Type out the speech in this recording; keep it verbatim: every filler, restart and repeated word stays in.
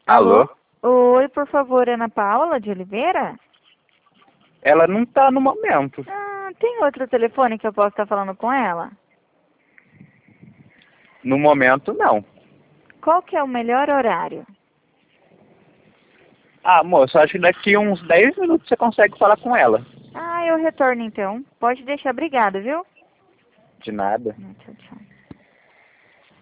Alô? Oi, por favor, Ana Paula de Oliveira? Ela não tá no momento. Ah, tem outro telefone que eu posso estar falando com ela? No momento, não. Qual que é o melhor horário? Ah, moça, acho que daqui uns dez minutos você consegue falar com ela. Ah, eu retorno então. Pode deixar, obrigada, viu? De nada. Tchau, tchau.